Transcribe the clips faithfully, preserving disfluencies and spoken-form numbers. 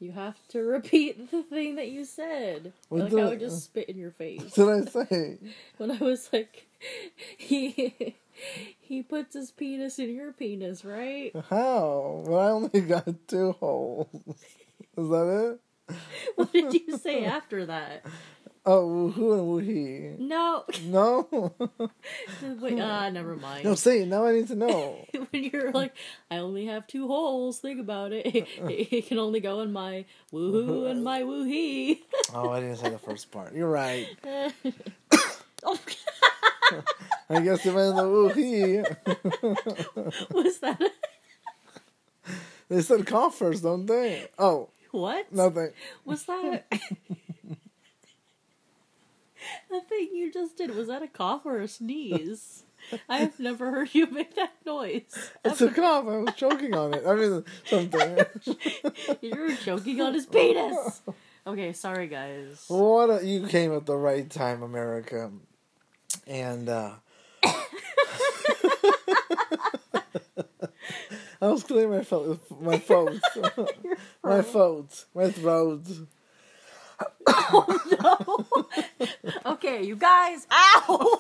You have to repeat the thing that you said. What like did, I would just spit in your face. What did I say? When I was like, he he puts his penis in your penis, right? How? Well, I only got two holes. Is that it? What did you say after that? Oh, woohoo and woohee. No. No? Wait, ah, never mind. No, say it. Now I need to know. When you're like, I only have two holes, think about it. It, it can only go in my woohoo and my woohee. Oh, I didn't say the first part. You're right. Oh. I guess it went in the woohee. Was that a... They said cough first, don't they? Oh. What? Nothing. Was that a... The thing you just did, was that a cough or a sneeze? I have never heard you make that noise. It's a cough. I was choking on it. I mean, something. You're choking on his penis. Okay, sorry, guys. What a, you came at the right time, America. And, uh... I was clearing my, fo- my throat. my throat. My throat. Oh, no. Okay, you guys. Ow!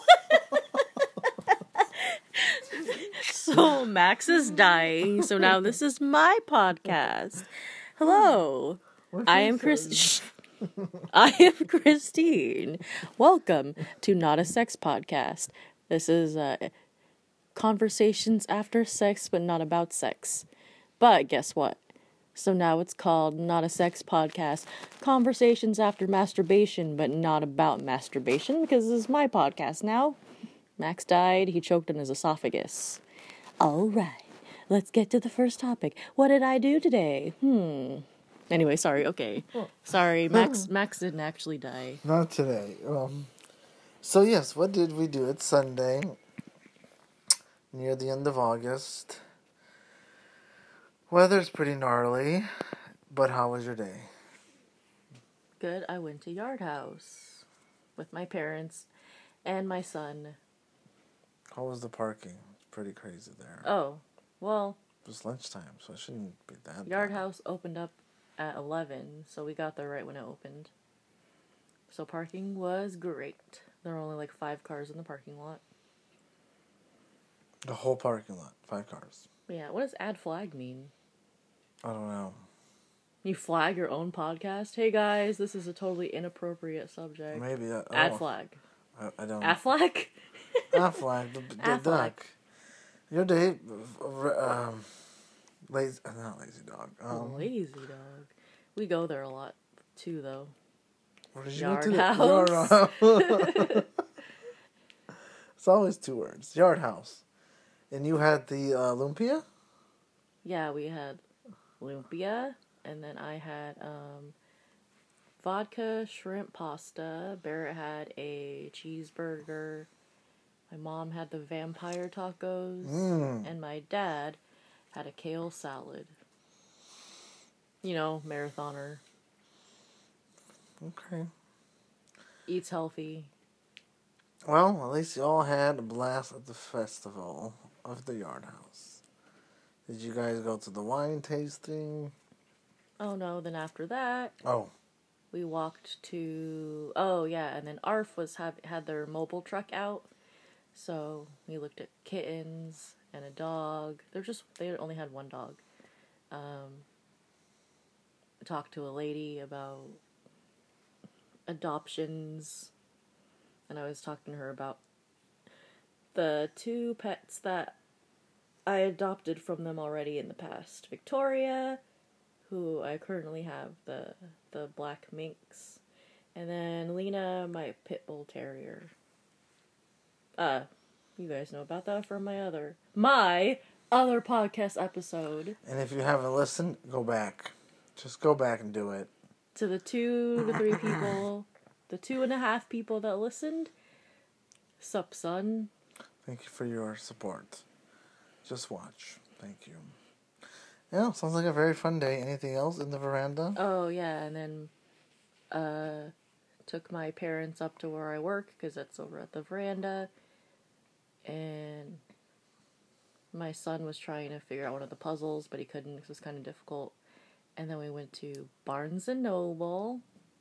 So, Max is dying, so now this is my podcast. Hello. I am Chris. I am Christine. Welcome to Not a Sex Podcast. This is uh, conversations after sex, but not about sex. But guess what? So now it's called Not a Sex Podcast. Conversations after masturbation, but not about masturbation, because this is my podcast now. Max died. He choked on his esophagus. All right. Let's get to the first topic. What did I do today? Hmm. Anyway, sorry. Okay. Sorry. Max Max didn't actually die. Not today. Um, so, yes, what did we do? It's Sunday, near the end of August. Weather's pretty gnarly, but how was your day? Good. I went to Yard House with my parents and my son. How was the parking? It's pretty crazy there. Oh, well. It was lunchtime, so it shouldn't be that Yard bad. House opened up at eleven, so we got there right when it opened. So parking was great. There were only like five cars in the parking lot. The whole parking lot, five cars. Yeah, what does add flag mean? I don't know. You flag your own podcast? Hey guys, this is a totally inappropriate subject. Maybe. I, Add oh, flag. I, I don't Add flag? Add flag. The, the Affleck. duck. Your day, um, lazy, not lazy dog. Um, Lazy dog. We go there a lot too, though. Where did you Yard go to? house. Yard house. It's always two words. Yard house. And you had the uh, lumpia? Yeah, we had lumpia, and then I had um, vodka shrimp pasta. Barrett had a cheeseburger. My mom had the vampire tacos, Mm. and my dad had a kale salad. You know, marathoner. Okay. Eats healthy. Well, at least you all had a blast at the festival of the Yard House. Did you guys go to the wine tasting? Oh no, then after that, Oh. we walked to, oh yeah, and then A R F was have, had their mobile truck out, so we looked at kittens and a dog. They're just, they only had one dog. Um, talked to a lady about adoptions, and I was talking to her about the two pets that I adopted from them already in the past. Victoria, who I currently have, the the black minx, and then Lena, my pit bull terrier. Uh, you guys know about that from my other my other podcast episode. And if you haven't listened, go back. Just go back and do it. To the two to three people, the two and a half people that listened, sup, son? Thank you for your support. Just watch. Thank you. Yeah, sounds like a very fun day. Anything else in the veranda? Oh, yeah, and then, uh, took my parents up to where I work, because that's over at the veranda, and my son was trying to figure out one of the puzzles, but he couldn't, because it was kind of difficult, And then we went to Barnes and Noble,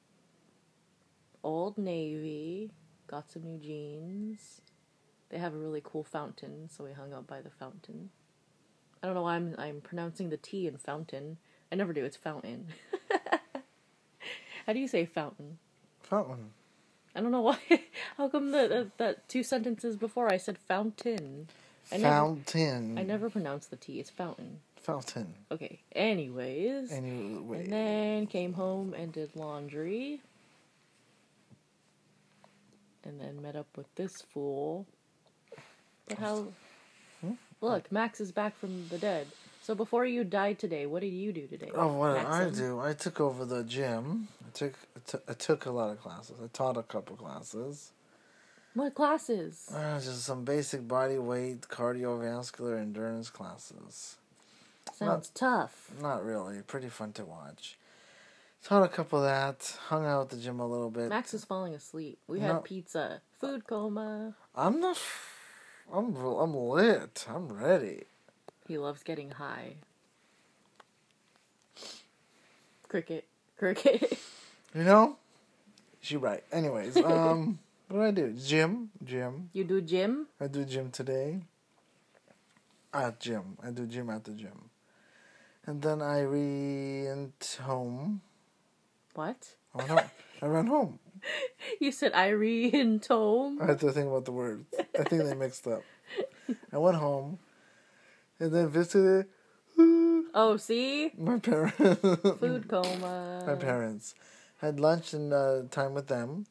Old Navy, got some new jeans. They have a really cool fountain, so we hung out by the fountain. I don't know why I'm I'm pronouncing the T in fountain. I never do. It's fountain. How do you say fountain? Fountain. I don't know why. How come the, the that two sentences before I said fountain? I Fountain. Never, I never pronounced the T. It's fountain. Fountain. Okay. Anyways. Anyway. And then came home and did laundry. And then met up with this fool. But how... Hmm? Look, Max is back from the dead. So before you died today, what did you do today? Oh, what did I Maxim? do? I took over the gym. I took, I took I took a lot of classes. I taught a couple classes. What classes? Uh, just some basic body weight, cardiovascular endurance classes. Sounds tough. Not really. Pretty fun to watch. Taught a couple of that. Hung out at the gym a little bit. Max is falling asleep. We had No. pizza. Food coma. I'm not... I'm, I'm lit. I'm ready. He loves getting high. Cricket. Cricket. You know? She's right. Anyways, um... what do I do? Gym. Gym. You do gym? I do gym today. At gym. I do gym at the gym. And then I went home. What? I went home. I ran home. You said Irene Tome? I had to think about the words. I think they mixed up. I went home. And then visited Oh, see? my parents. Food coma. My parents. Had lunch and uh, time with them.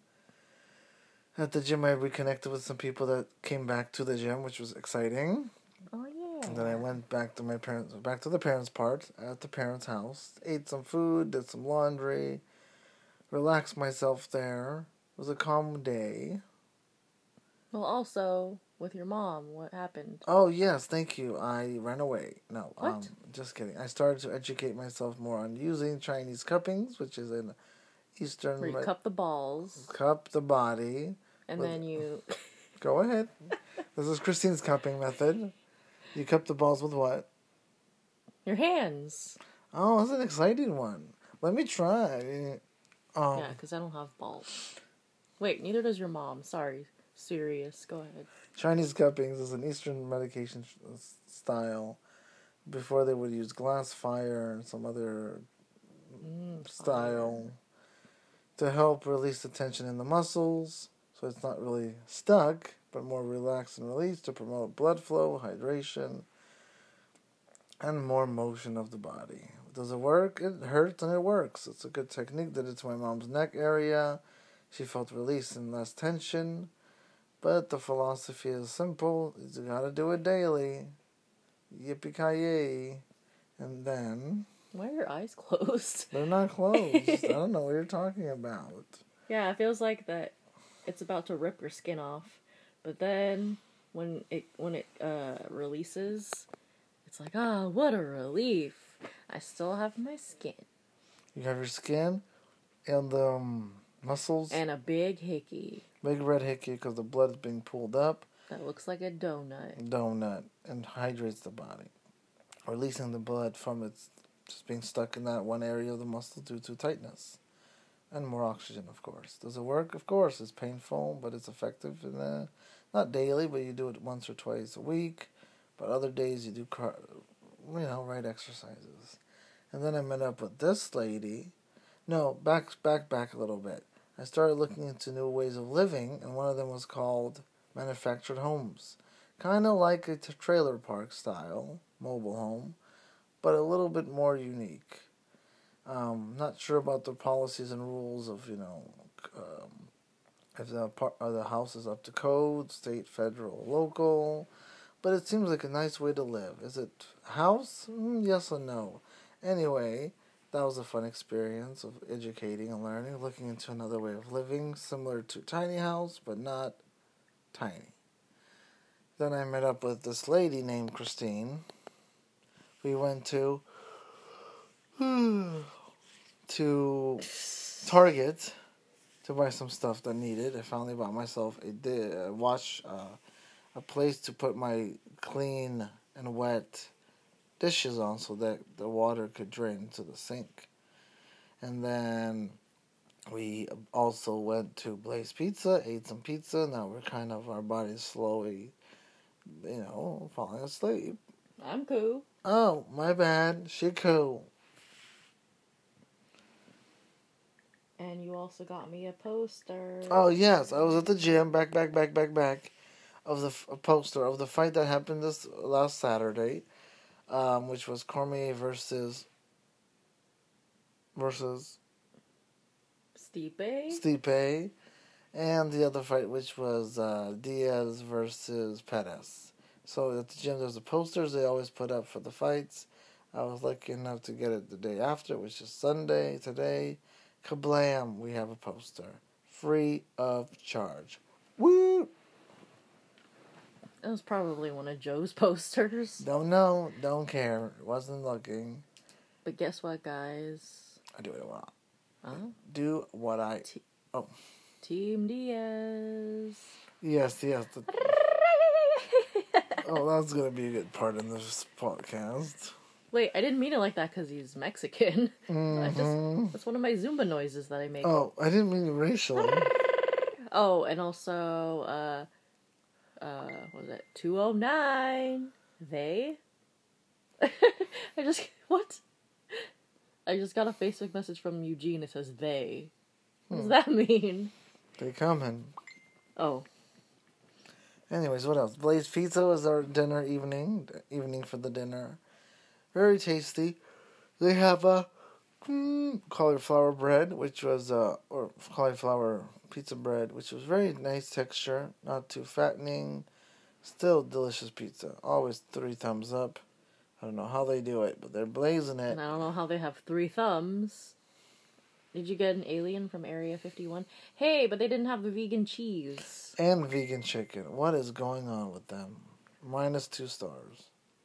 At the gym, I reconnected with some people that came back to the gym, which was exciting. Oh, yeah. And then I went back to my parents, back to the parents' part at the parents' house. Ate some food, did some laundry, relaxed myself there. It was a calm day. Well, also, with your mom, what happened? Oh yes, thank you. I ran away. No, What? um, just kidding. I started to educate myself more on using Chinese cuppings, which is an Eastern. Where you cup the balls, cup the body. and with- then you... Go ahead. This is Christine's cupping method. You cup the balls with what? Your hands. Oh, that's an exciting one. Let me try. Oh, Yeah, because I don't have balls. Wait, neither does your mom. Sorry. Serious. Go ahead. Chinese cuppings is an Eastern medication sh- style. Before they would use glass fire and some other Mm, style to help release the tension in the muscles, so it's not really stuck, but more relaxed and released to promote blood flow, hydration, and more motion of the body. Does it work? It hurts and it works. It's a good technique. Did it to my mom's neck area. She felt release and less tension. But the philosophy is simple. You gotta do it daily. Yippee-ki-yay. And then... Why are your eyes closed? They're not closed. I don't know what you're talking about. Yeah, it feels like that it's about to rip your skin off. But then, when it when it uh, releases, it's like, ah, what a relief. I still have my skin. You have your skin and the um, muscles. And a big hickey. Big red hickey because the blood is being pulled up. That looks like a donut. Donut. And hydrates the body. Releasing the blood from its just being stuck in that one area of the muscle due to tightness. And more oxygen, of course. Does it work? Of course. It's painful, but it's effective. And, uh, not daily, but you do it once or twice a week. But other days you do, car- you know, right exercises. And then I met up with this lady. No, back, back, back a little bit. I started looking into new ways of living, and one of them was called manufactured homes. Kind of like a t- trailer park style mobile home, but a little bit more unique. Um, not sure about the policies and rules of, you know, um, if the, par- or the house is up to code, state, federal, local, but it seems like a nice way to live. Is it a house? Mm, yes or no. Anyway, that was a fun experience of educating and learning, looking into another way of living, similar to tiny house, but not tiny. Then I met up with this lady named Christine. We went to to Target to buy some stuff that needed. I finally bought myself a, di- a wash, uh, a place to put my clean and wet dishes on so that the water could drain into the sink. And then we also went to Blaze Pizza, ate some pizza. Now we're kind of, our body's slowly, you know, falling asleep. I'm cool. Oh, my bad. She cool. And you also got me a poster. Oh, yes. I was at the gym, back, back, back, back, back, of the a poster of the fight that happened this last Saturday, um, which was Cormier versus, versus Stipe. Stipe, and the other fight, which was uh, Diaz versus Perez. So at the gym, there's the posters they always put up for the fights. I was lucky enough to get it the day after, which is Sunday, today. Kablam, we have a poster. Free of charge. Woo! It was probably one of Joe's posters. Don't know, don't care. Wasn't looking. But guess what, guys? I do what I want. Huh? Do what I... T- oh. Team Diaz. Yes, yes. The, oh, that's going to be a good part in this podcast. Wait, I didn't mean it like that because he's Mexican. Mm-hmm. I just, that's one of my Zumba noises that I make. Oh, I didn't mean racially. Oh, and also, uh, uh, what was it? two oh nine. They? I just, what? I just got a Facebook message from Eugene. It says they. What does Hmm. that mean? They coming. Oh. Anyways, what else? Blaze Pizza was our dinner evening. Evening for the dinner. Very tasty. They have a mm, cauliflower bread, which was, uh, or cauliflower pizza bread, which was very nice texture. Not too fattening. Still delicious pizza. Always three thumbs up. I don't know how they do it, but they're blazing it. And I don't know how they have three thumbs. Did you get an alien from Area fifty-one? Hey, but they didn't have the vegan cheese. And vegan chicken. What is going on with them? Minus two stars.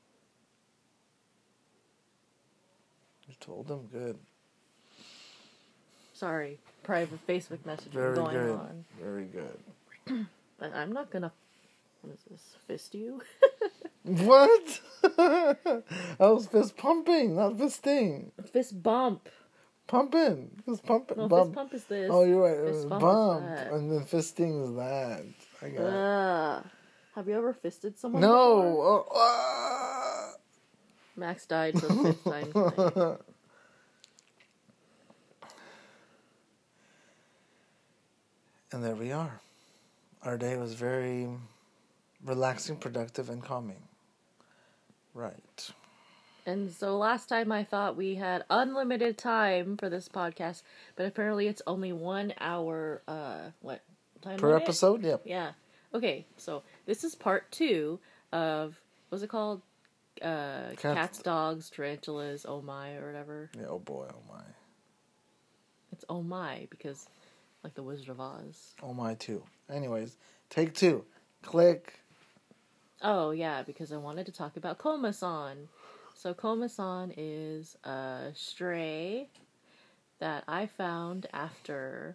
You told them good. Sorry, private Facebook message Very going good. on. Very good. But I'm not gonna, what is this, fist you? What? I was fist pumping, not fisting. Fist bump. Pumping. Fist pumping. No, bump. fist pump is this. Oh, you're right. It Fist was bump bump. is that. And then fisting is that. I got it. Ugh. Have you ever fisted someone No. before? Oh, ah. Max died for the fifth time tonight. And there we are. Our day was very relaxing, productive, and calming. Right. And so last time I thought we had unlimited time for this podcast, but apparently it's only one hour, uh, what, time Per limit? episode? Yep. Yeah. Okay, so this is part two of, what's it called? Uh, Cats. Cats, dogs, tarantulas, oh my, or whatever. Yeah, oh boy, oh my. It's oh my, because, like the Wizard of Oz. Oh my, too. Anyways, take two. Click. Oh, yeah, because I wanted to talk about Komasan. So Komasan is a stray that I found after,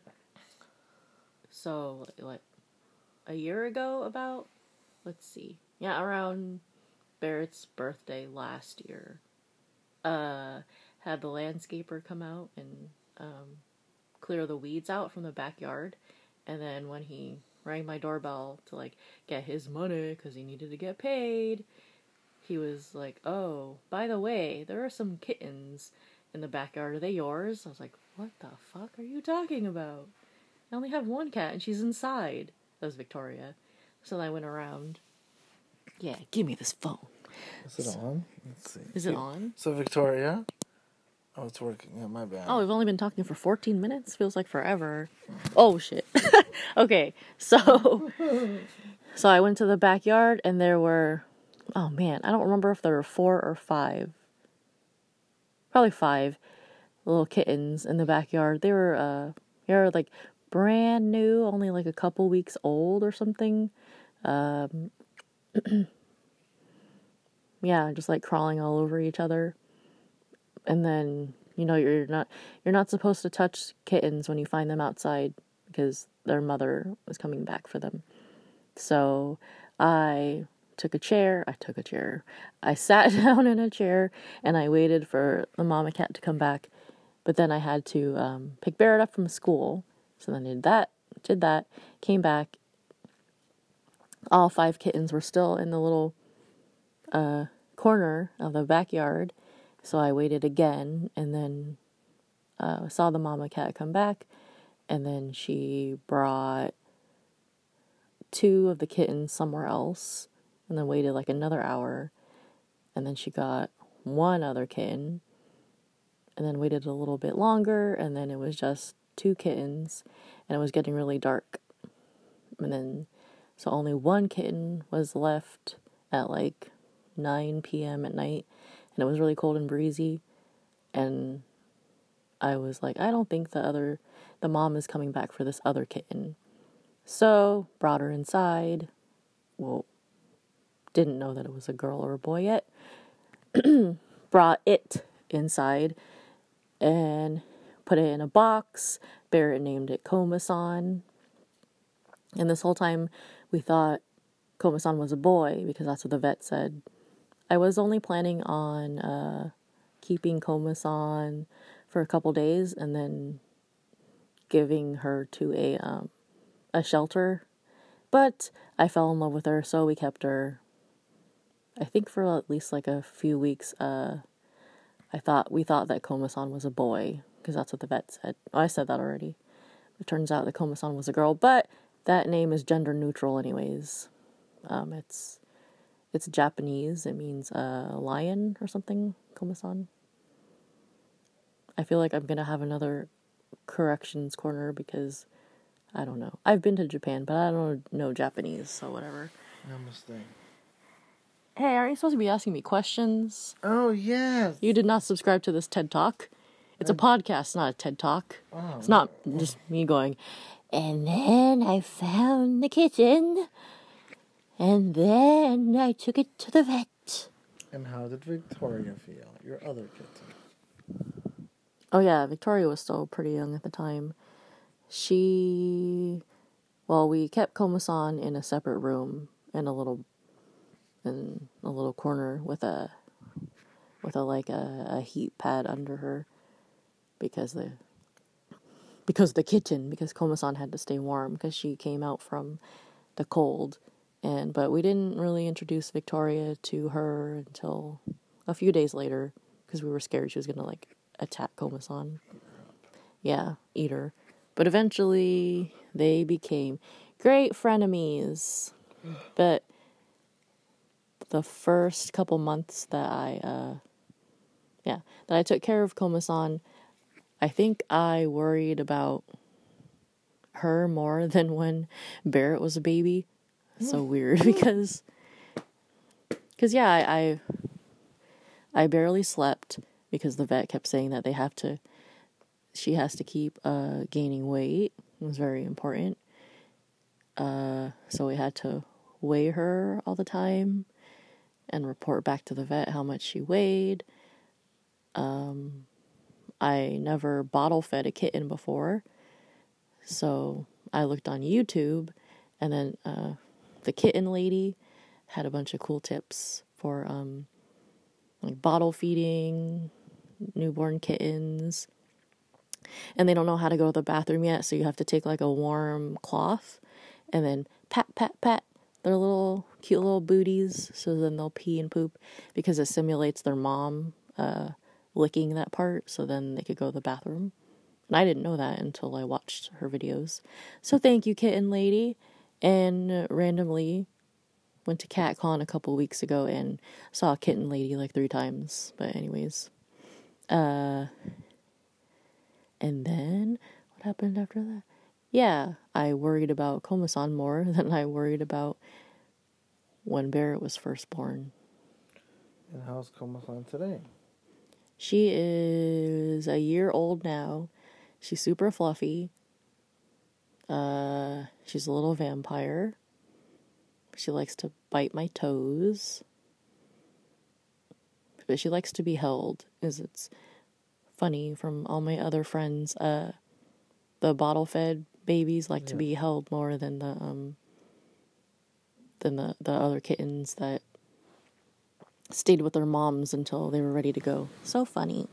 so, what, a year ago about? Let's see. Yeah, around Barrett's birthday last year. Uh, had the landscaper come out and um, clear the weeds out from the backyard. And then when he rang my doorbell to, like, get his money because he needed to get paid, he was like, oh, by the way, there are some kittens in the backyard. Are they yours? I was like, what the fuck are you talking about? I only have one cat and she's inside. That was Victoria. So then I went around. Yeah, give me this phone. Is it on? Let's see. Is it on? So, Victoria. Oh, it's working. Yeah, my bad. Oh, we've only been talking for fourteen minutes? Feels like forever. Oh, shit. Okay, so... So I went to the backyard and there were... Oh, man, I don't remember if there were four or five. Probably five little kittens in the backyard. They were, uh... They were, like, brand new, only, like, a couple weeks old or something. Um... Yeah, just, like, crawling all over each other. And then, you know, you're not you're not supposed to touch kittens when you find them outside because their mother was coming back for them. So I took a chair. I took a chair. I sat down in a chair and I waited for the mama cat to come back. But then I had to um, pick Barrett up from school. So then I did that, did that, came back. All five kittens were still in the little uh, corner of the backyard. So I waited again and then uh, saw the mama cat come back. And then she brought two of the kittens somewhere else. And then waited like another hour. And then she got one other kitten. And then waited a little bit longer. And then it was just two kittens. And it was getting really dark. And then, so only one kitten was left at like nine p.m. at night. And it was really cold and breezy. And I was like, I don't think the other, the mom is coming back for this other kitten. So, brought her inside. Well, didn't know that it was a girl or a boy yet. Brought it inside and put it in a box. Barrett named it Koma-san. And this whole time we thought Koma-san was a boy because that's what the vet said. I was only planning on uh, keeping Koma-san for a couple days and then giving her to a um, a shelter. But I fell in love with her, so we kept her. I think for at least like a few weeks. Uh, I thought we thought that Koma-san was a boy because that's what the vet said. Oh, I said that already. It turns out that Koma-san was a girl, but that name is gender neutral, anyways. Um, it's it's Japanese. It means uh, lion or something. Koma-san. I feel like I'm gonna have another corrections corner because I don't know. I've been to Japan, but I don't know Japanese, so whatever. Namaste. Hey, aren't you supposed to be asking me questions? Oh, yes. You did not subscribe to this TED Talk. It's a podcast, not a TED Talk. Oh, it's not just me going, and then I found the kitten, and then I took it to the vet. And how did Victoria feel, your other kitten? Oh, yeah, Victoria was still pretty young at the time. She, well, we kept Koma-san in a separate room in a little, in a little corner with a, with a, like, a, a heat pad under her because the, because the kitten, because Koma-san had to stay warm because she came out from the cold. And, but we didn't really introduce Victoria to her until a few days later because we were scared she was going to, like, attack Koma-san. Yeah, eat her. But eventually, they became great frenemies. But the first couple months that I, uh, yeah, that I took care of Koma-san, I think I worried about her more than when Barrett was a baby. So weird because, because yeah, I, I, I barely slept because the vet kept saying that they have to, she has to keep uh, gaining weight. It was very important. Uh, so we had to weigh her all the time and report back to the vet how much she weighed. Um, I never bottle fed a kitten before. So I looked on YouTube and then uh, the kitten lady had a bunch of cool tips for um, like bottle feeding newborn kittens. And they don't know how to go to the bathroom yet, so you have to take like a warm cloth and then pat, pat, pat their little cute little booties so then they'll pee and poop because it simulates their mom uh, licking that part so then they could go to the bathroom. And I didn't know that until I watched her videos. So thank you, kitten lady. And uh, randomly went to CatCon a couple weeks ago and saw a kitten lady like three times. But anyways, uh... And then, what happened after that? Yeah, I worried about Koma-san more than I worried about when Barrett was first born. And how's Koma-san today? She is a year old now. She's super fluffy. Uh, she's a little vampire. She likes to bite my toes. But she likes to be held, is it's funny from all my other friends. Uh, the bottle-fed babies like yeah. to be held more than the um than the, the other kittens that stayed with their moms until they were ready to go. So funny.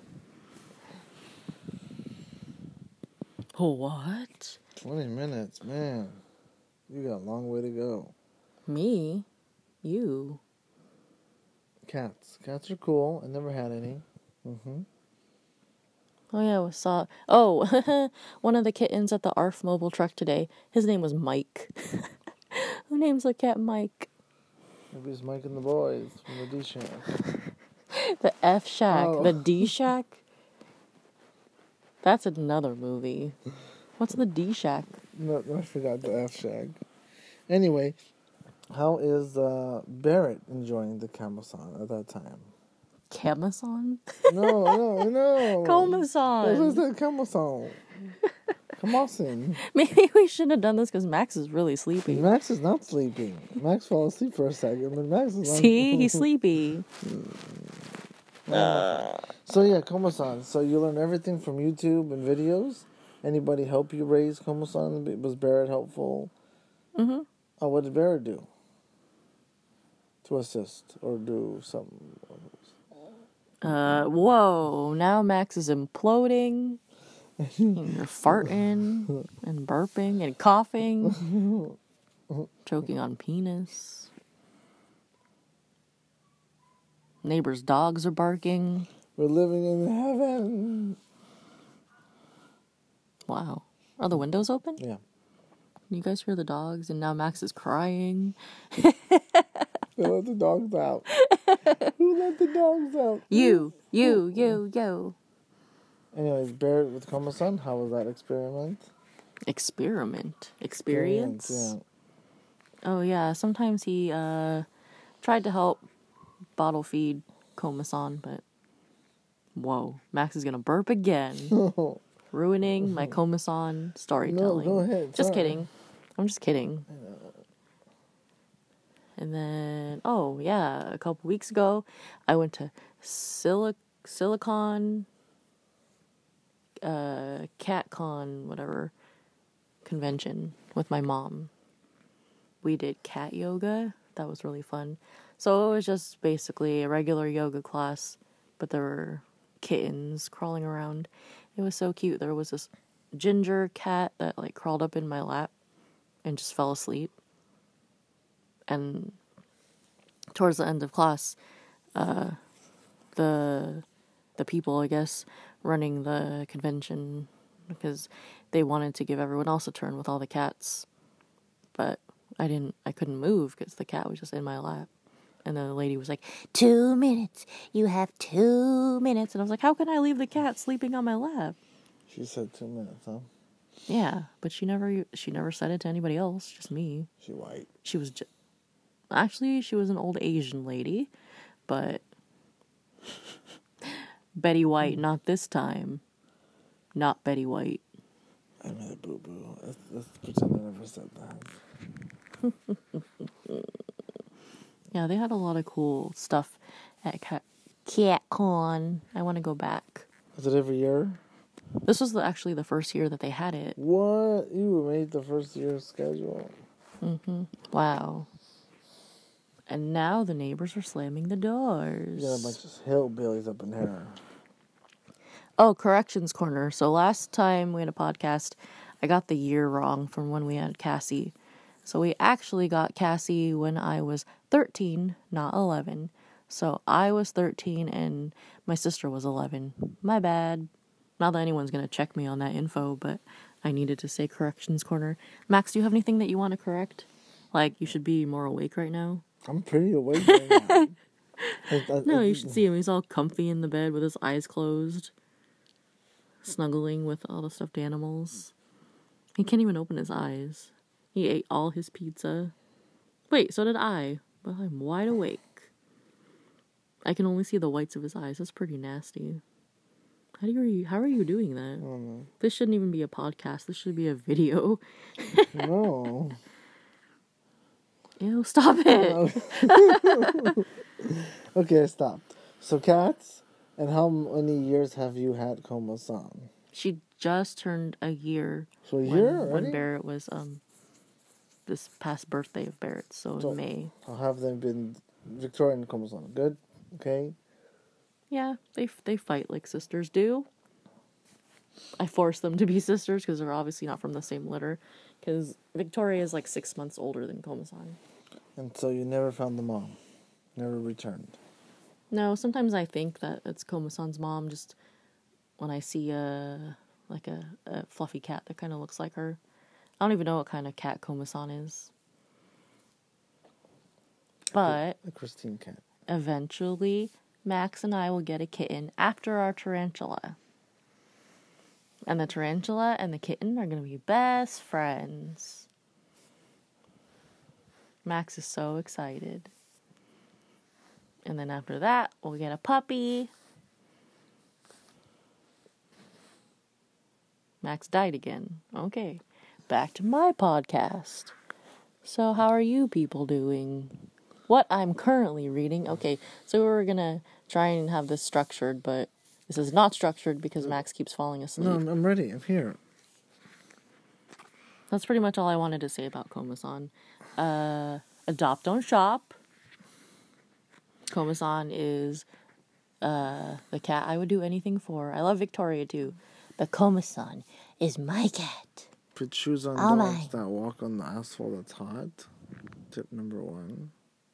What? twenty minutes, man. You got a long way to go. Me? You? Cats. Cats are cool. I never had any. Mm-hmm. Oh, yeah, we saw... Oh, one of the kittens at the A R F mobile truck today, his name was Mike. Who names a cat Mike? Maybe it's Mike and the boys from the D Shack. The F Shack. Oh. The D Shack? That's another movie. What's the D Shack? No, I forgot the F Shack. Anyway, how is uh, Barrett enjoying the Kamasan at that time? Kamasan? No, no, no. Komasan. What is that Kamasan? Kamasan. Maybe we shouldn't have done this because Max is really sleepy. Max is not sleeping. Max fell asleep for a second, but Max is See, he's sleepy. uh. So yeah, Komasan. So you learn everything from YouTube and videos? Anybody help you raise Komasan? Was Barrett helpful? Mm-hmm. Oh, what did Barrett do? To assist or do something? Uh, whoa, now Max is imploding. And you're farting and burping and coughing. Choking on penis. Neighbors' dogs are barking. We're living in heaven. Wow. Are the windows open? Yeah. You guys hear the dogs, and now Max is crying. They let the dogs out. Who let the dogs out? You, you, you, you. Anyways, Barrett with Komasan, how was that experiment? Experiment. Experience? Experience, Oh, yeah. Sometimes he uh, tried to help bottle feed Komasan, but... Whoa. Max is gonna burp again. yeah. Ruining my Komasan storytelling. No, go ahead. Just Sorry. kidding. I'm just kidding. And then, oh, yeah, a couple weeks ago, I went to Silic- Silicon, uh, CatCon, whatever, convention with my mom. We did cat yoga. That was really fun. So it was just basically a regular yoga class, but there were kittens crawling around. It was so cute. There was this ginger cat that, like, crawled up in my lap and just fell asleep. And towards the end of class, uh, the the people, I guess, running the convention, because they wanted to give everyone else a turn with all the cats, but I didn't, I couldn't move because the cat was just in my lap. And then the lady was like, two minutes, you have two minutes. And I was like, how can I leave the cat sleeping on my lap? She said two minutes, huh? Yeah, but she never, she never said it to anybody else, just me. She white. She was just, actually, she was an old Asian lady, but Betty White, not this time. Not Betty White. I made a boo-boo. Let's, let's pretend I never said that. Yeah, they had a lot of cool stuff at Cat CatCon. I want to go back. Is it every year? This was the, actually the first year that they had it. What? You made the first year schedule. Mm-hmm. Wow. And now the neighbors are slamming the doors. You got a bunch of hillbillies up in here. Oh, corrections corner. So last time we had a podcast, I got the year wrong from when we had Cassie. So we actually got Cassie when I was thirteen, not eleven. So I was thirteen and my sister was eleven. My bad. Not that anyone's going to check me on that info, but I needed to say corrections corner. Max, do you have anything that you want to correct? Like, you should be more awake right now? I'm pretty awake right now. I, I, No, I, you should see him. He's all comfy in the bed with his eyes closed, snuggling with all the stuffed animals. He can't even open his eyes. He ate all his pizza. Wait, so did I. But I'm wide awake. I can only see the whites of his eyes. That's pretty nasty. How do you, how are you doing that? I don't know. This shouldn't even be a podcast. This should be a video. No. Ew, stop it. Okay, I stopped. So cats, and how many years have you had Koma-san? She just turned a year. So a when, year when already? Barrett was, um... this past birthday of Barrett's, so, So, in May. I'll have them been Victoria and Komasan. Good? Okay? Yeah, they they fight like sisters do. I force them to be sisters because they're obviously not from the same litter. Because Victoria is like six months older than Komasan. And so you never found the mom? Never returned? No, sometimes I think that it's Komasan's mom just when I see a, like a, a fluffy cat that kind of looks like her. I don't even know what kind of cat Komasan is. But A Christine cat. Eventually, Max and I will get a kitten after our tarantula. And the tarantula and the kitten are going to be best friends. Max is so excited. And then after that, we'll get a puppy. Max died again. Okay, back to my podcast. So how are you people doing? What I'm currently reading. Okay, so we're going to try and have this structured, but this is not structured because Max keeps falling asleep. No, I'm ready. I'm here. That's pretty much all I wanted to say about Komasan. Uh, adopt, don't shop. Komasan is uh, the cat I would do anything for. I love Victoria too. But Komasan is my cat. Put shoes on Oh dogs my. that walk on the asphalt that's hot. Tip number one.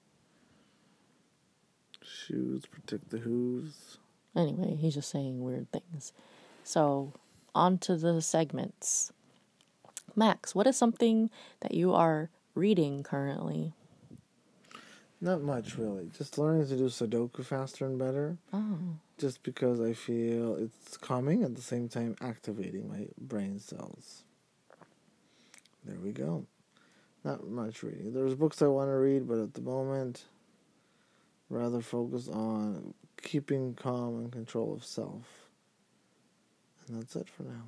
Shoes protect the hooves. Anyway, he's just saying weird things. So, on to the segments. Max, what is something that you are reading currently? Not much, really. Just learning to do Sudoku faster and better. Oh. Just because I feel it's calming at the same time activating my brain cells. There we go. Not much reading. There's books I want to read, but at the moment, rather focus on keeping calm and control of self. And that's it for now.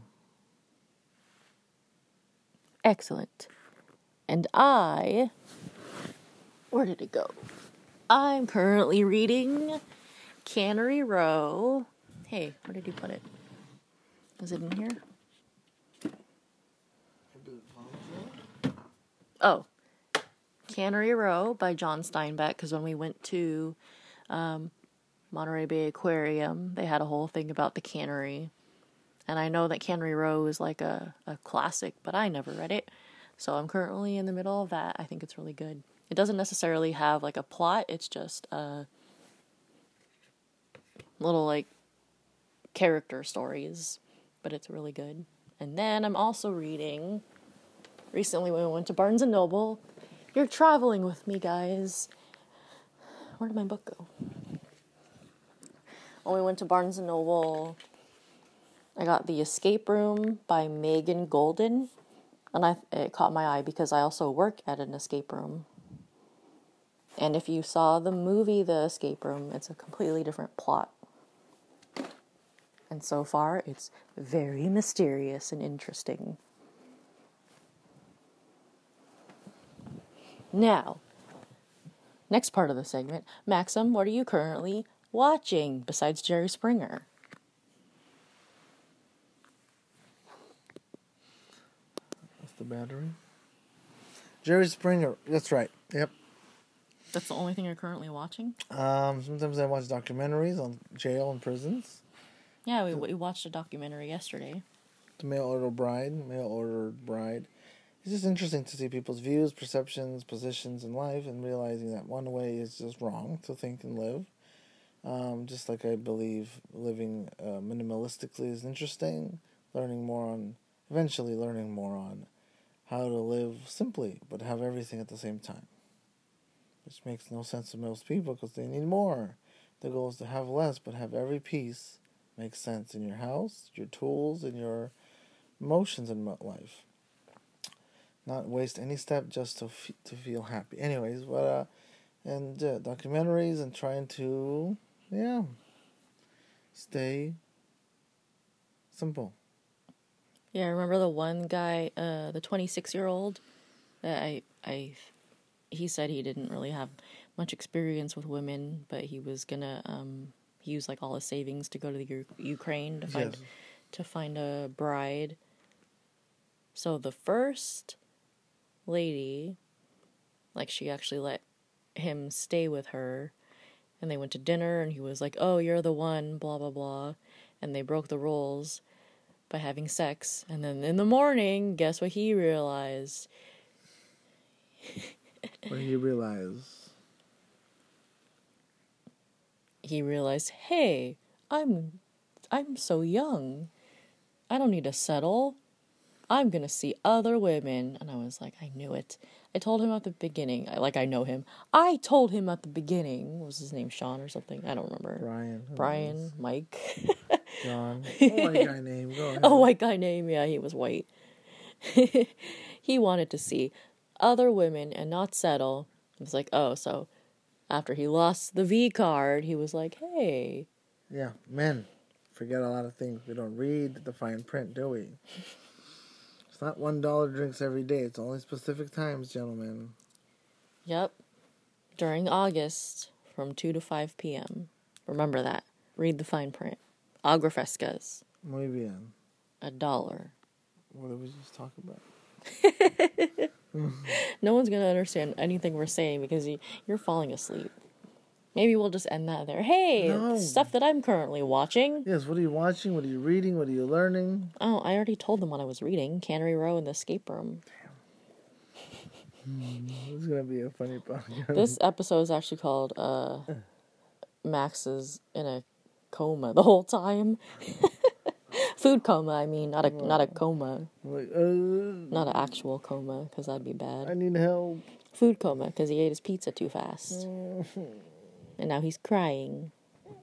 Excellent. And I... Where did it go? I'm currently reading Cannery Row. Hey, where did you put it? Is it in here? Oh. Cannery Row by John Steinbeck, because when we went to um, Monterey Bay Aquarium, they had a whole thing about the cannery. And I know that Cannery Row is like a, a classic, but I never read it. So I'm currently in the middle of that. I think it's really good. It doesn't necessarily have like a plot. It's just a little like character stories, but it's really good. And then I'm also reading, recently when we went to Barnes and Noble, You're Traveling With Me, guys. Where did my book go? When we went to Barnes and Noble, I got The Escape Room by Megan Golden, and I it caught my eye because I also work at an escape room. And if you saw the movie The Escape Room, it's a completely different plot. And so far, it's very mysterious and interesting. Now, next part of the segment, Maxim, what are you currently watching besides Jerry Springer? That's the battery. Jerry Springer. That's right. Yep. That's the only thing you're currently watching? Um, sometimes I watch documentaries on jail and prisons. Yeah, we, we watched a documentary yesterday. The Mail Order Bride. Mail Order Bride. It's just interesting to see people's views, perceptions, positions in life, and realizing that one way is just wrong to think and live. Um, just like I believe living uh, minimalistically is interesting, learning more on, eventually learning more on how to live simply, but have everything at the same time. Which makes no sense to most people because they need more. The goal is to have less, but have every piece make sense in your house, your tools, and your emotions in life. Not waste any step just to f- to feel happy. Anyways, but uh, and uh, documentaries and trying to, yeah, stay simple. Yeah, I remember the one guy, uh, the twenty-six-year-old, that I, I, he said he didn't really have much experience with women, but he was gonna, um, he used like all his savings to go to the U- Ukraine to find, Yes. to find a bride. So the first lady. Like, she actually let him stay with her. And they went to dinner, and he was like, oh, you're the one, blah, blah, blah. And they broke the rules by having sex. And then in the morning, guess what he realized? What did he realize? He realized, hey, I'm, I'm so young. I don't need to settle. I'm gonna see other women. And I was like, I knew it. I told him at the beginning. I, like, I know him. I told him at the beginning. What was his name? Sean or something? I don't remember. Brian. Brian. Mike. John. Oh, white guy name. Go ahead. Oh, white guy name. Yeah, he was white. He wanted to see other women and not settle. I was like, oh, so after he lost the V card, he was like, hey. Yeah, men forget a lot of things. We don't read the fine print, do we? It's not one dollar drinks every day. It's only specific times, gentlemen. Yep. During August from two to five p.m. Remember that. Read the fine print. Agua frescas. Muy bien. A dollar. What did we just talk about? No one's going to understand anything we're saying because you, you're falling asleep. Maybe we'll just end that there. Hey, No. stuff that I'm currently watching. Yes, what are you watching? What are you reading? What are you learning? Oh, I already told them what I was reading. Cannery Row and the Escape Room. Hmm, this is going to be a funny podcast. This episode is actually called uh, Max is in a coma the whole time. Food coma, I mean, not a Wow. not a coma. Like, uh, Not an actual coma, because that'd be bad. I need help. Food coma, because he ate his pizza too fast. And now he's crying.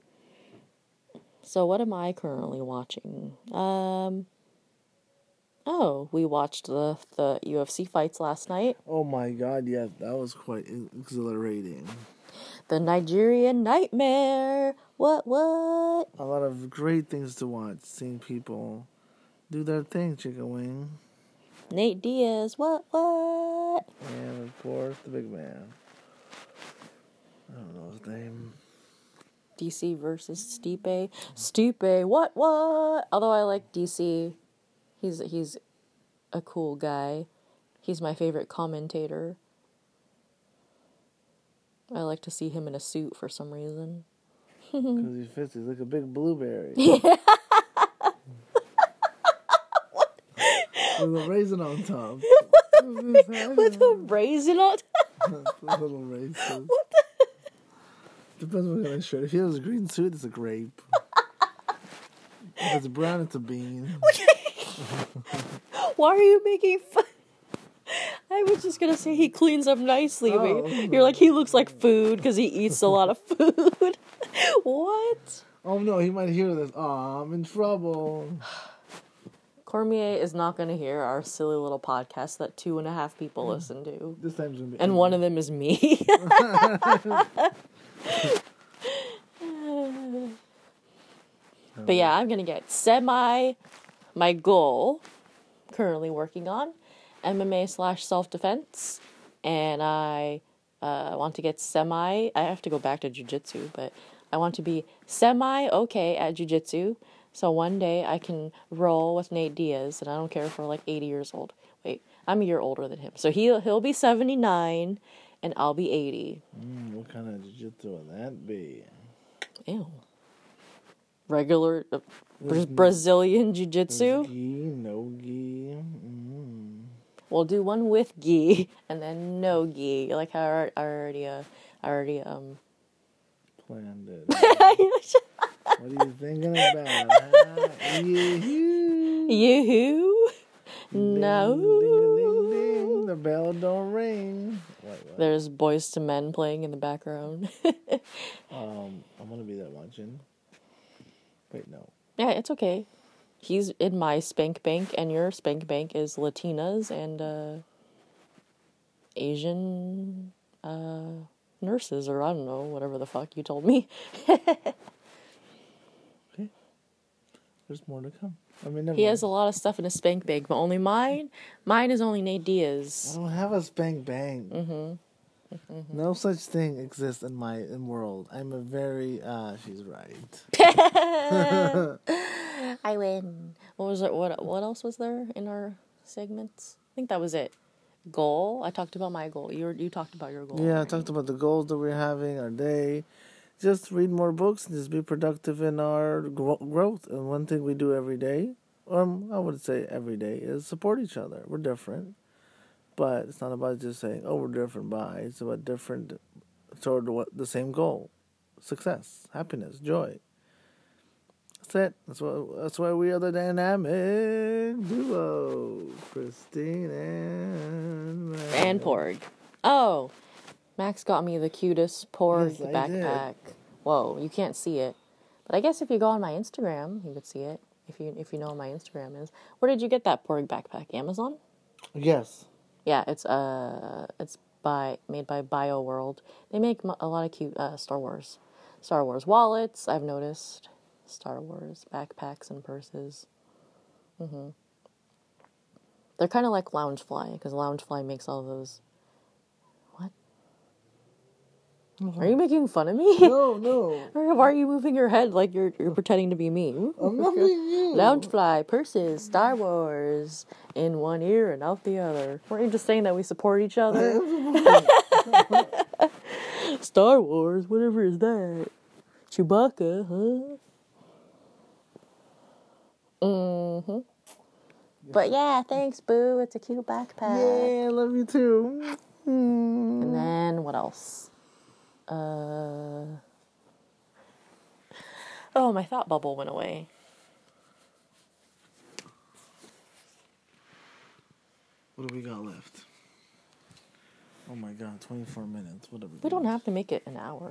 So what am I currently watching? Um... Oh, we watched the the U F C fights last night. Oh my god, yeah, that was quite exhilarating. The Nigerian Nightmare. What, what? A lot of great things to watch. Seeing people do their thing, Chicken Wing. Nate Diaz. What, what? And of course, the big man. I don't know his name. D C versus Stipe. Stipe. What, what? Although I like D C. He's he's a cool guy. He's my favorite commentator. I like to see him in a suit for some reason. Because he fits. He's like a big blueberry. Yeah. With a raisin on top. With a raisin on top. A little raisin. Depends what kind of shirt. If he has a green suit, it's a grape. If it's brown, it's a bean. Why are you making fun? I was just gonna say he cleans up nicely, Oh. but you're like, he looks like food because he eats a lot of food. What? Oh no, he might hear this. Aw, I'm in trouble. Cormier is not gonna hear our silly little podcast that two and a half people listen to. This time's gonna be. And one of them is me. But yeah, I'm gonna get semi my goal currently working on M M A slash self-defense, and I uh, want to get semi, I have to go back to jiu-jitsu, but I want to be semi okay at jiu-jitsu, so one day I can roll with Nate Diaz, and I don't care if we're like eighty years old. Wait, I'm a year older than him, so he'll, he'll be seventy-nine, and I'll be eighty. Mm, what kind of jiu-jitsu would that be? Ew. Regular uh, Bra- There's- Brazilian There's jiu-jitsu? gi, no gi. Mm. We'll do one with gi and then no gi. Like how I I already, uh, I already, um. Planned it. What are you thinking about? Huh? Yoo-hoo. Yoo-hoo? Ding, No. ding, ding, ding. The bell don't ring. Wait, what? There's Boys to Men playing in the background. Um, I'm gonna be there watching. Wait, no. Yeah, it's okay. He's in my spank bank, and your spank bank is Latinas and, uh, Asian, uh, nurses, or I don't know, whatever the fuck you told me. Okay. There's more to come. I mean, never He mind. has a lot of stuff in his spank bank, but only mine, mine is only Nate I Diaz. don't have a spank bang. Mm-hmm. Mm-hmm. No such thing exists in my in world. I'm a very uh she's right. I win. What was it? What what else was there in our segments? I think that was it. goal. I talked about my goal. You you talked about your goal. Yeah, I right? talked about the goals that we're having, our day. Just read more books and just be productive in our gro- growth. And one thing we do every day, or I would say every day, is support each other. We're different, but it's not about just saying, "Oh, we're different." By it's about different toward what the same goal, success, happiness, joy. That's it. That's what. That's why we are the dynamic duo, Christine and Max. And Porg. Oh, Max got me the cutest Porg Yes, I backpack. did. Whoa, you can't see it, but I guess if you go on my Instagram, you could see it. If you if you know what my Instagram is. Where did you get that Porg backpack? Amazon? Yes. Yeah, it's uh, it's by made by BioWorld. They make a lot of cute uh, Star Wars, Star Wars wallets. I've noticed Star Wars backpacks and purses. Mhm. They're kind of like Loungefly because Loungefly makes all those. What? Mm-hmm. Are you making fun of me? No, no. Or why are you moving your head like you're you're pretending to be me? I'm not being you. Loungefly, purses, Star Wars, in one ear and out the other. Weren't you just saying that we support each other? Star Wars, whatever is that? Chewbacca, huh? Mm-hmm. But yeah, thanks, Boo. It's a cute backpack. Yeah, I love you too. Mm. And then what else? Uh. Oh, my thought bubble went away. What do we got left? Oh my god, twenty-four minutes. What do we We don't have to make it an hour.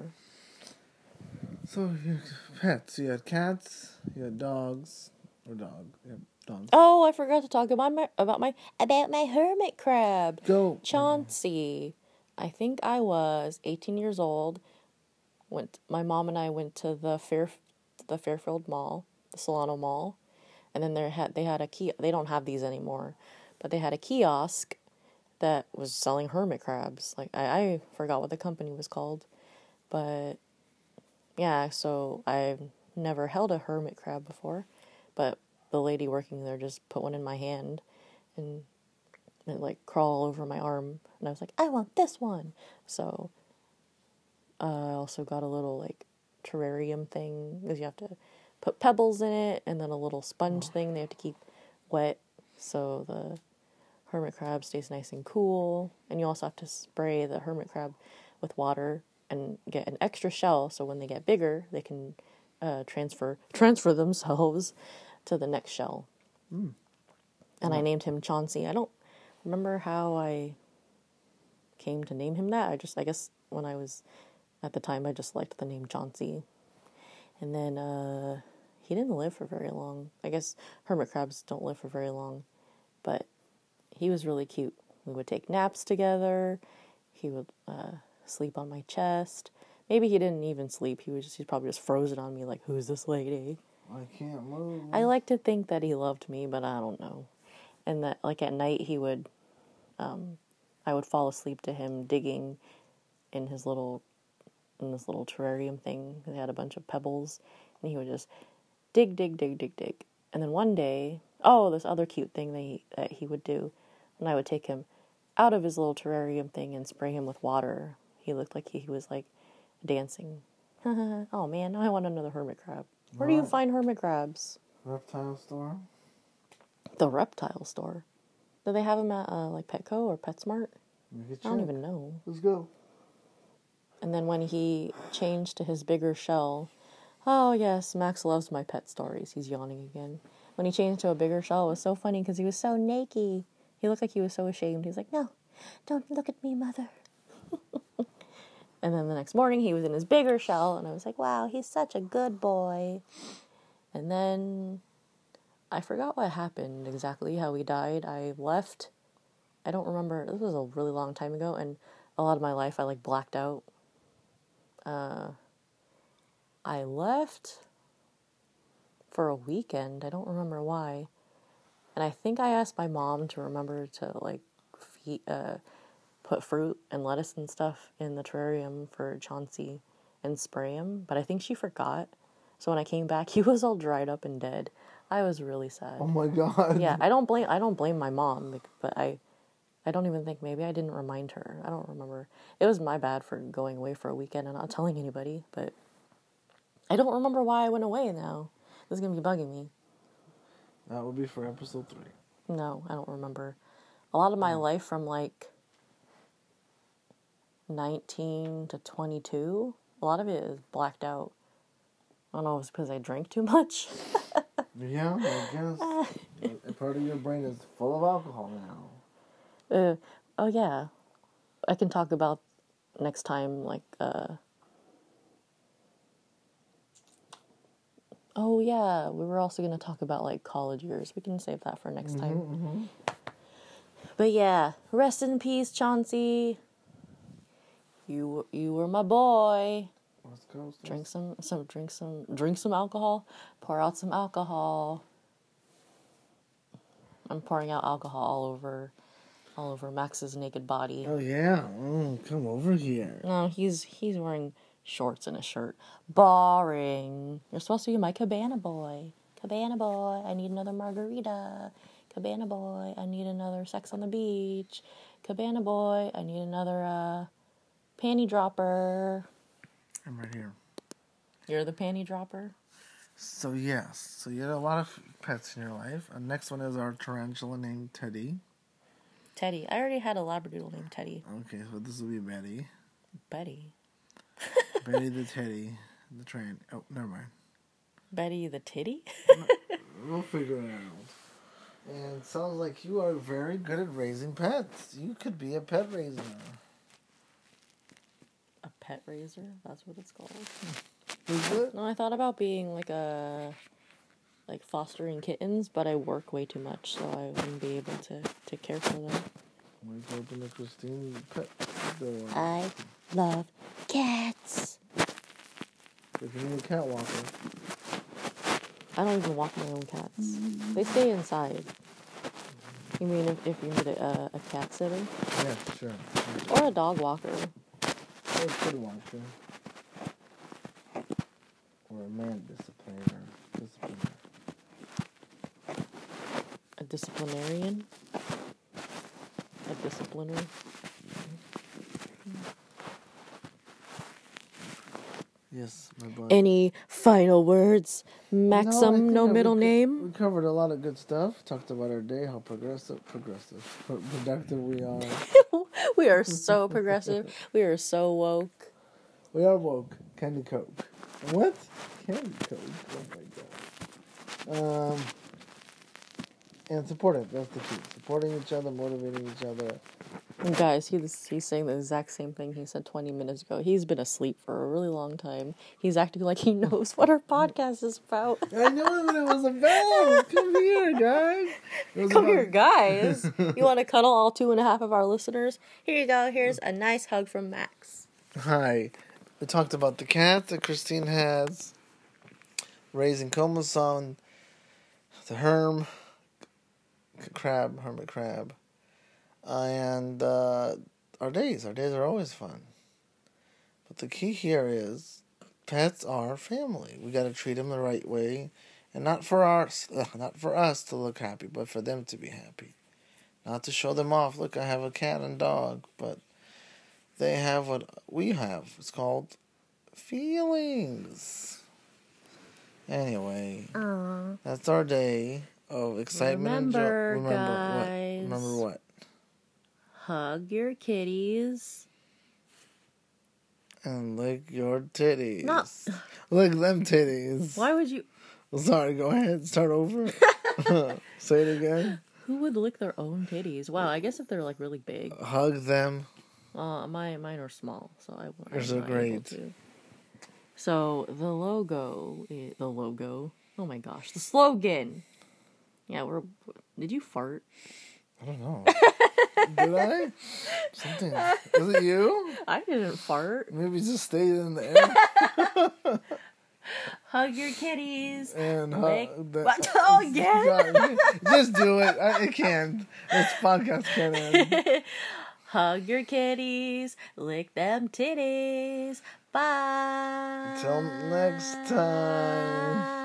So, you pets. You had cats, you had dogs. Or dog. Yeah, dogs. Oh, I forgot to talk about my about my about my hermit crab. Go. Chauncey. I think I was eighteen years old. Went my mom and I went to the Fair the Fairfield Mall, the Solano Mall, and then they had they had a key. They don't have these anymore, but they had a kiosk that was selling hermit crabs. Like I, I forgot what the company was called, but yeah. So I've never held a hermit crab before, but the lady working there just put one in my hand, and it like crawl over my arm, and I was like, I want this one. So uh, I also got a little like terrarium thing because you have to put pebbles in it, and then a little sponge thing they have to keep wet so the hermit crab stays nice and cool. And you also have to spray the hermit crab with water and get an extra shell so when they get bigger they can uh, transfer transfer themselves to the next shell. Mm. And I named him Chauncey. I don't remember how I came to name him that. I just I guess when I was at the time I just liked the name Chauncey. And then uh, he didn't live for very long. I guess hermit crabs don't live for very long, but he was really cute. We would take naps together. He would uh, sleep on my chest. Maybe he didn't even sleep. He was just, he's probably just frozen on me like, who's this lady? I can't move. I like to think that he loved me, but I don't know. And that, like, at night he would, um, I would fall asleep to him digging in his little, in this little terrarium thing. They had a bunch of pebbles, and he would just dig, dig, dig, dig, dig. And then one day, oh, this other cute thing that he, that he would do, and I would take him out of his little terrarium thing and spray him with water. He looked like he, he was, like, dancing. Oh, man, I want another hermit crab. Where do you find hermit crabs? Reptile store. The reptile store. Do they have them at, uh, like, Petco or PetSmart? I don't even know. Let's go. And then when he changed to his bigger shell, oh, yes, Max loves my pet stories. He's yawning again. When he changed to a bigger shell, it was so funny because he was so naked. He looked like he was so ashamed. He was like, no, don't look at me, mother. And then the next morning, he was in his bigger shell, and I was like, wow, he's such a good boy. And then I forgot what happened exactly, how he died. I left. I don't remember. This was a really long time ago, and a lot of my life I, like, blacked out. Uh, I left for a weekend. I don't remember why. And I think I asked my mom to remember to, like, feed, uh, put fruit and lettuce and stuff in the terrarium for Chauncey and spray him. But I think she forgot. So when I came back, he was all dried up and dead. I was really sad. Oh my god. Yeah, I don't blame I don't blame my mom, but I I don't even think, maybe I didn't remind her. I don't remember. It was my bad for going away for a weekend and not telling anybody, but I don't remember why I went away now. This is going to be bugging me. That will be for episode three. No, I don't remember. A lot of my life from like nineteen to twenty-two, a lot of it is blacked out. I don't know if it's because I drank too much. Yeah, I guess. A part of your brain is full of alcohol now. Uh, oh, yeah. I can talk about next time, like, uh... Oh, yeah, we were also going to talk about, like, college years. We can save that for next mm-hmm, time. Mm-hmm. But, yeah, rest in peace, Chauncey. You you were my boy. Let's go. Let's Drink some, some, drink some, drink some alcohol. Pour out some alcohol. I'm pouring out alcohol all over, all over Max's naked body. Oh yeah, mm, come over here. No, he's he's wearing shorts and a shirt. Boring. You're supposed to be my cabana boy. Cabana boy, I need another margarita. Cabana boy, I need another sex on the beach. Cabana boy, I need another uh, panty dropper. I'm right here. You're the panty dropper? So yes, so you had a lot of pets in your life. And next one is our tarantula named Teddy. Teddy. I already had a Labradoodle named Teddy. Okay, so this will be Betty. Betty. Betty the Teddy. The train. Oh, never mind. Betty the Titty? We'll figure it out. And it sounds like you are very good at raising pets. You could be a pet raiser. A pet raiser? That's what it's called. Is it? No, I thought about being like a... like fostering kittens, but I work way too much, so I wouldn't be able to take care for them. Might open the Christine pet door. I love cats. If you need a cat walker. I don't even walk my own cats. They stay inside. You mean if, if you need a, a cat sitter? Yeah, sure. Or a dog walker. Or a kid walker. Or a man discipliner. Discipliner. A disciplinarian? A discipliner? Yes, my boy. Any final words? Maxim, No, no middle we co- name? We covered a lot of good stuff. Talked about our day, how progressive, progressive, pro- productive we are. We are so progressive. We are so woke. We are woke. Candy Coke. What? Candy Coke. Oh my god. Um, and supportive. That's the key. Supporting each other, motivating each other. And guys, he's, he's saying the exact same thing he said twenty minutes ago. He's been asleep for a really long time. He's acting like he knows what our podcast is about. I know what it was about. Come here, guys. It was Come about- here, guys. You want to cuddle all two and a half of our listeners? Here you go. Here's a nice hug from Max. Hi. We talked about the cat that Christine has, raising Como-san, the herm, crab, hermit crab, and uh, our days. Our days are always fun. But the key here is pets are family. We got to treat them the right way, and not for our, ugh, not for us to look happy, but for them to be happy. Not to show them off. Look, I have a cat and dog, but they have what we have. It's called feelings. Anyway, Aww. that's our day of excitement. Remember, and jo- remember guys. what? Remember what? Hug your kitties. And lick your titties. No. Lick them titties. Why would you... Sorry, go ahead. Start over. Say it again. Who would lick their own titties? Wow, I guess if they're like really big. Hug them. Uh, my mine are small, so I. You're I'm so not able great. to. So the logo, i- the logo. Oh my gosh, the slogan. Yeah, we're. Did you fart? I don't know. Did I? Something. Was it you? I didn't fart. Maybe just stayed in the air. Hug your kitties. And Lick- hug the, What? Oh, again? God, just do it. I, I can't. This podcast can't end. Hug your kitties. Lick them titties. Bye. Until next time.